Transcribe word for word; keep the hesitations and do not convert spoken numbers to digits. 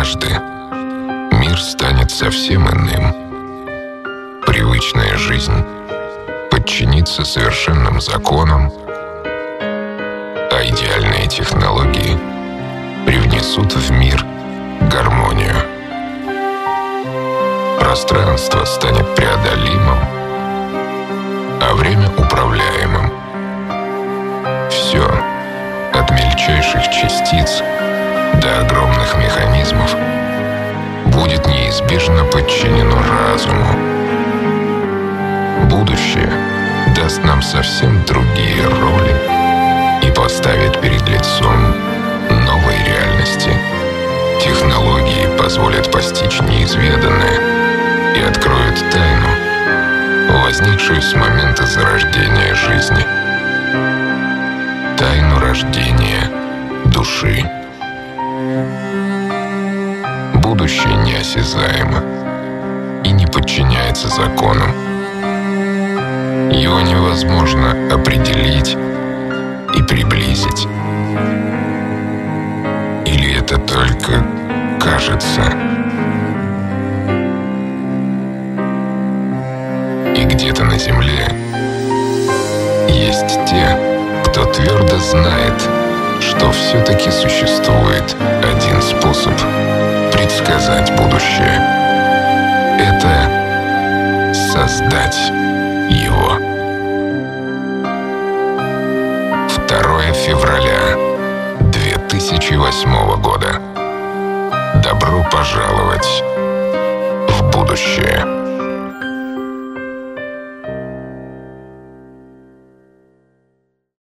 Однажды мир станет совсем иным. Привычная жизнь подчинится совершенным законам, а идеальные технологии привнесут в мир гармонию. Пространство станет преодолимым, а время управляемым. Все, от мельчайших частиц до огромных механизмов, будет неизбежно подчинено разуму. Будущее даст нам совсем другие роли и поставит перед лицом новой реальности. Технологии позволят постичь неизведанное и откроют тайну, возникшую с момента зарождения жизни. Тайну рождения души. Будущее неосязаемо и не подчиняется законам. Его невозможно определить и приблизить. Или это только кажется? И где-то на земле есть те, кто твердо знает, что все-таки существует один способ предсказать будущее. Это создать его. второе февраля две тысячи восьмого года. Добро пожаловать в будущее.